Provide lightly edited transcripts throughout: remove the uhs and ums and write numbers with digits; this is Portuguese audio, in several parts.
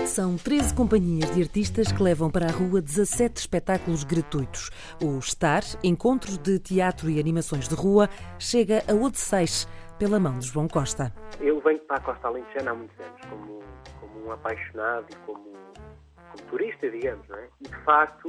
São 13 companhias de artistas que levam para a rua 17 espetáculos gratuitos. O STAR, Encontros de Teatro e Animações de Rua, chega a Odeceixe, pela mão de João Costa. Eu venho para a Costa Alentejana há muitos anos, como um apaixonado e como turista, digamos, não é? E, de facto,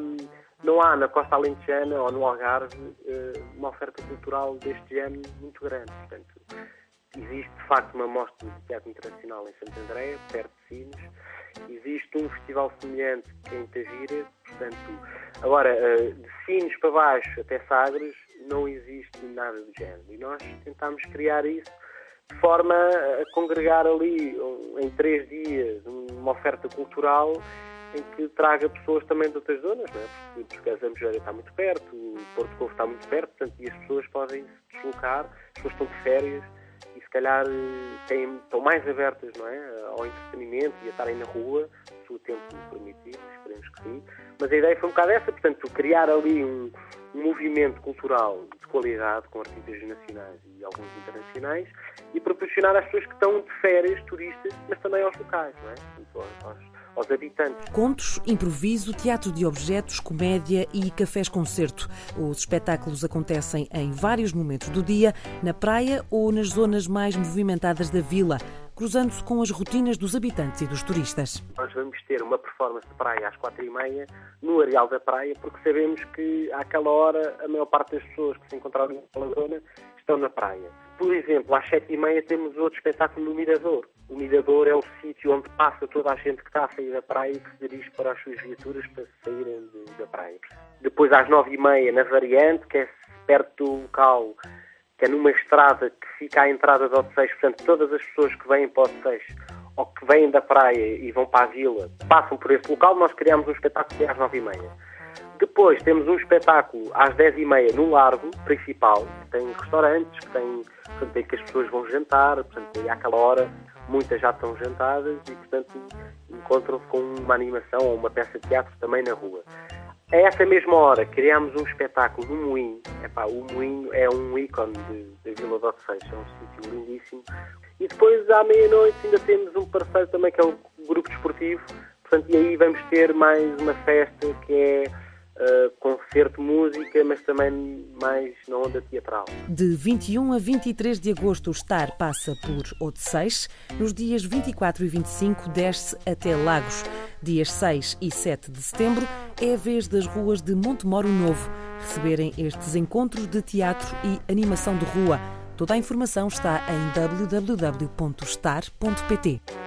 não há na Costa Alentejana ou no Algarve uma oferta cultural deste género muito grande. Portanto, existe, de facto, uma mostra de teatro internacional em Santo André, perto de Sines. Existe um festival semelhante que é em Tavira. Portanto, agora, de Sines para baixo até Sagres, não existe nada do género. E nós tentámos criar isso de forma a congregar ali, em 3 dias, uma oferta cultural em que traga pessoas também de outras zonas, não é? Porque a Zambujeira está muito perto, o Porto Covo está muito perto, portanto, e as pessoas podem se deslocar, as pessoas estão de férias e se calhar estão mais abertas, não é, ao entretenimento e a estarem na rua, se o tempo permitir, esperemos que sim. Mas a ideia foi um bocado essa, portanto, criar ali um movimento cultural de qualidade com artistas nacionais e alguns internacionais e proporcionar às pessoas que estão de férias, turistas, mas também aos locais, não é? Portanto, aos habitantes. Contos, improviso, teatro de objetos, comédia e cafés-concerto. Os espetáculos acontecem em vários momentos do dia, na praia ou nas zonas mais movimentadas da vila, cruzando-se com as rotinas dos habitantes e dos turistas. Nós vamos ter uma performance de praia às 4h30 no Areal da Praia, porque sabemos que àquela hora a maior parte das pessoas que se encontraram naquela zona estão na praia. Por exemplo, às 7h30 temos outro espetáculo no Mirador. O Mirador é o sítio onde passa toda a gente que está a sair da praia e que se dirige para as suas viaturas para saírem da praia. Depois às 9h30 na Variante, que é perto do local, que é numa estrada que fica à entrada de Odeceixe. Portanto, todas as pessoas que vêm para Odeceixe ou que vêm da praia e vão para a vila passam por esse local. Nós criamos um espetáculo às 9h30. Depois temos um espetáculo às 10h30 no Largo Principal, que tem restaurantes, que as pessoas vão jantar, portanto, e àquela hora muitas já estão jantadas e, portanto, encontram-se com uma animação ou uma peça de teatro também na rua. A essa mesma hora criámos um espetáculo no Moinho. O Moinho é um ícone da Vila de Odeceixe, é um sítio lindíssimo. E depois, à meia-noite, ainda temos um parceiro também que é o Grupo Desportivo. Portanto, e aí vamos ter mais uma festa que é concerto, música, mas também mais na onda teatral. De 21 a 23 de agosto, o STAR passa por Odeceixe. Nos dias 24 e 25 desce até Lagos. Dias 6 e 7 de setembro é a vez das ruas de Montemoro Novo receberem estes encontros de teatro e animação de rua. Toda a informação está em www.star.pt.